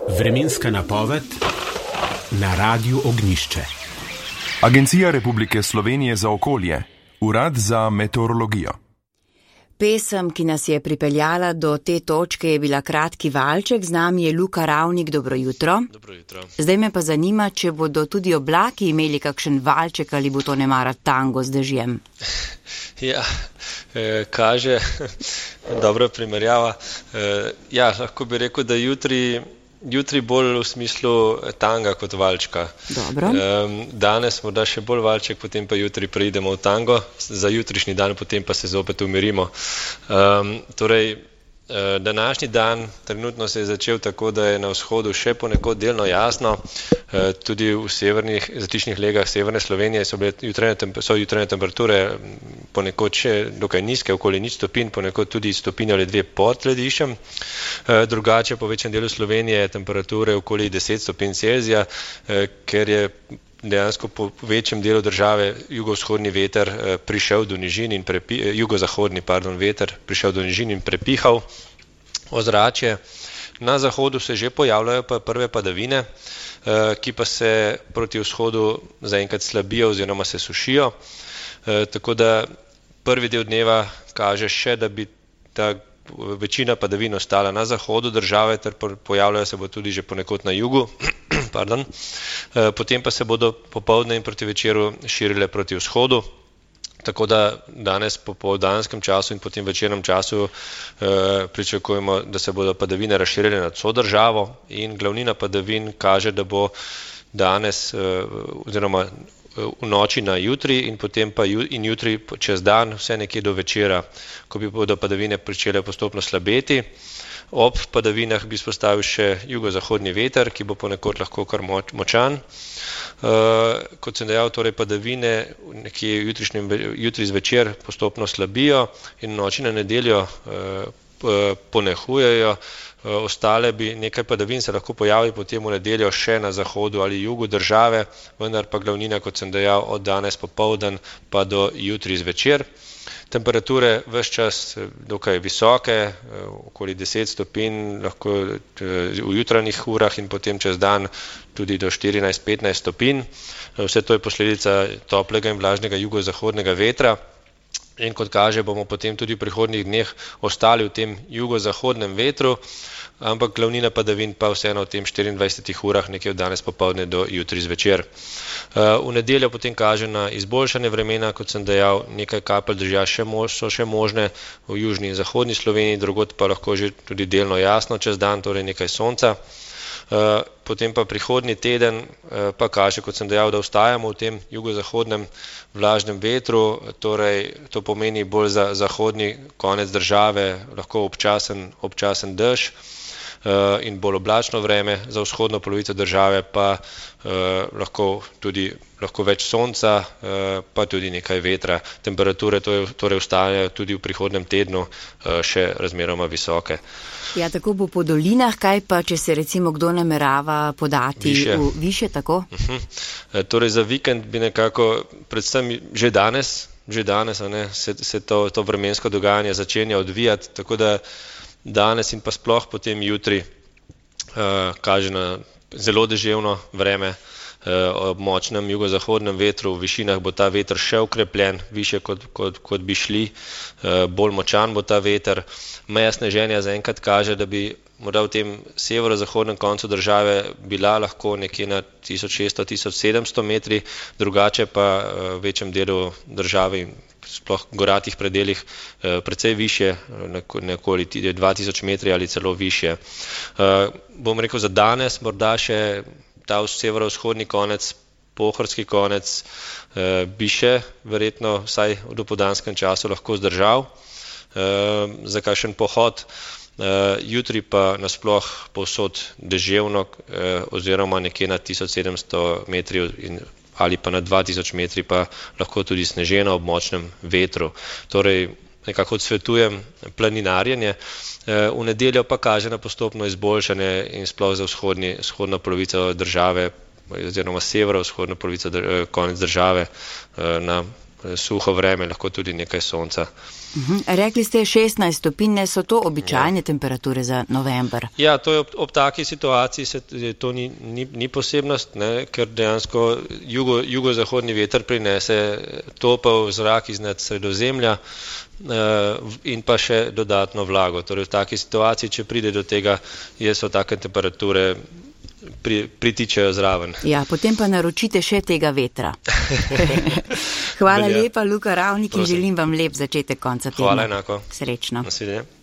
Vremenska napoved na Radiu Ognjišče. Agencija Republike Slovenije za okolje, Urad za meteorologijo. Pesem, ki nas je pripeljala do te točke, je bila Kratki valček. Z nami je Luka Ravnik. Dobro jutro. Dobro jutro. Zdaj me pa zanima, če bodo tudi oblaki imeli kakšen valček ali bo to nemara tango z dežjem. Ja, kaže, dobra primerjava. Ja, lahko bi rekel, da jutri bolj v smislu tanga kot valčka. Dobro. Danes morda še bolj valček, potem pa jutri preidemo v tango, za jutrišnji dan, potem pa se zopet umirimo. Današnji dan trenutno se je začel tako, da je na vzhodu še ponekod delno jasno, tudi v severnih zatišnih legah severne Slovenije so jutranje temperature ponekod še dokaj nizke, okoli 0 stopinj, ponekod tudi stopinja ali dve pod lediščem. Drugače po večjem delu Slovenije je temperature okoli 10 stopinj Celzija, ker je dejansko po večjem delu države jugovzhodni veter prišel do nižin in jugozahodni veter prišel do nižin in prepihal ozračje. Na zahodu se že pojavljajo pa prve padavine, ki pa se proti vzhodu zaenkrat slabijo oziroma se sušijo. Tako da prvi del dneva kaže še, da bi ta večina padavin ostala na zahodu države, ter pojavljajo se bo tudi že ponekod na jugu. Potem pa se bodo popoldne in proti večeru širile proti vzhodu, tako da danes po popoldanskem času in potem večernem času pričakujemo, da se bodo padavine razširile nad vso državo in glavnina padavin kaže, da bo danes oziroma v noči na jutri in potem pa jutri čez dan vse nekje do večera, ko bi bodo padavine pričele postopno slabeti. Ob padavinah bi izpostavil še jugozahodni veter, ki bo ponekod lahko kar močan. Kot sem dejal, torej padavine nekje jutri zvečer postopno slabijo in noči na nedeljo ponehujejo. Ostale bi nekaj padavin se lahko pojavi potem v nedeljo še na zahodu ali jugu države, vendar pa glavnina, kot sem dejal, od danes popoldan pa do jutri zvečer. Temperature ves čas dokaj visoke, okoli 10 stopinj, lahko v jutranjih urah in potem čez dan tudi do 14-15 stopinj. Vse to je posledica toplega in vlažnega jugozahodnega vetra. In kot kaže, bomo potem tudi v prihodnjih dneh ostali v tem jugozahodnem vetru, ampak glavnina padavin pa vseeno v tem 24 urah nekje od danes popoldne do jutri zvečer. V nedeljo potem kaže na izboljšanje vremena, kot sem dejal, nekaj kapelj dežja so še možne v južni in zahodni Sloveniji, drugod pa lahko že tudi delno jasno čez dan, torej nekaj sonca. Potem pa prihodnji teden pa kaže, kot sem dejal, da ostajamo v tem jugozahodnem vlažnem vetru, torej to pomeni bolj za zahodni konec države lahko občasen dež in bolj oblačno vreme, za vzhodno polovico države pa lahko več sonca, pa tudi nekaj vetra. Temperature torej ostajajo tudi v prihodnem tednu še razmeroma visoke. Ja, tako bo po dolinah, kaj pa, če se recimo kdo namerava podati više tako? Torej za vikend bi nekako, predvsem že danes se to vremensko dogajanje začenja odvijati, tako da danes in pa sploh potem jutri kaže na zelo deževno vreme. Ob močnem jugozahodnem vetru, v višinah bo ta veter še okrepljen, više kot bi šli, bolj močan bo ta veter. Meja sneženja zaenkrat kaže, da bi morda v tem severozahodnem koncu države bila lahko nekje na 1600-1700 metri, drugače pa v večjem delu države in sploh goratih predelih precej više, nekoli 2000 metri ali celo više. Bom rekel za danes, morda še ta severovzhodni konec, pohorski konec, bi še verjetno vsaj v dopoldanskem času lahko zdržal za kakšen pohod. Jutri pa nasploh povsod deževno oziroma nekje na 1700 metri ali pa na 2000 metri pa lahko tudi sneženo ob močnem vetru. Torej nekako odsvetujem planinarjenje. V nedeljo pa kaže na postopno izboljšanje in sploh za vzhodno polovico države oziroma severovzhodno polovico konec države na suho vreme, lahko tudi nekaj sonca. Rekli ste 16 stopinj, so to običajne temperature za november? Ja, to je ob taki situaciji, to ni posebnost, ne, ker dejansko jugozahodni veter prinese topel zrak iznad Sredozemlja in pa še dodatno vlago. Torej v taki situaciji, če pride do tega, so take temperature pritičajo zraven. Ja, potem pa naročite še tega vetra. Hvala lepa, Luka Ravnik, in želim vam lep začetek konca tedna. Hvala enako. Srečno. Nasvidenje.